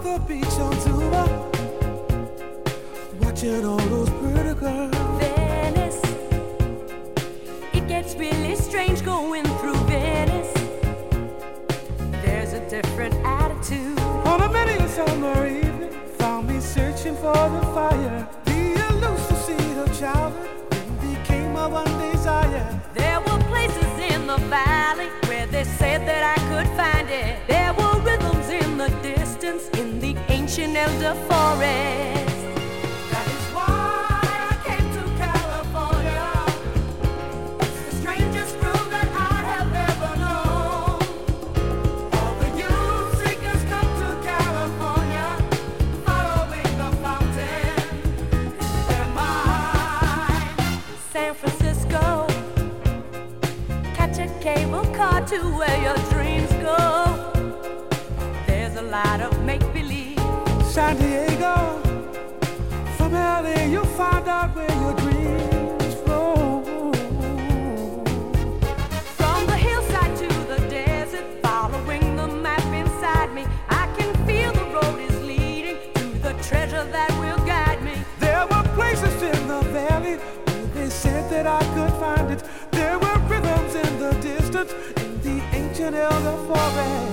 the beach on Cuba, watching all those pretty girls. Venice, it gets really strange going through Venice. There's a different attitude. On a many a summer evening, found me searching for the fire. The elusive seed of childhood became my one desire. There were places in the valley where they said that I could find it. There were rhythms in the distance in the ancient elder forest. That is why I came to California. It's the strangest groove that I have ever known. All the youth seekers come to California, following the fountain in their mind. San Francisco, catch a cable car to where your dreams go. There's a lot of make-believe. San Diego, from LA you'll find out where your dreams flow. From the hillside to the desert, following the map inside me, I can feel the road is leading to the treasure that will guide me. There were places in the valley where they said that I could find it. There were rhythms in the distance in the ancient elder forest.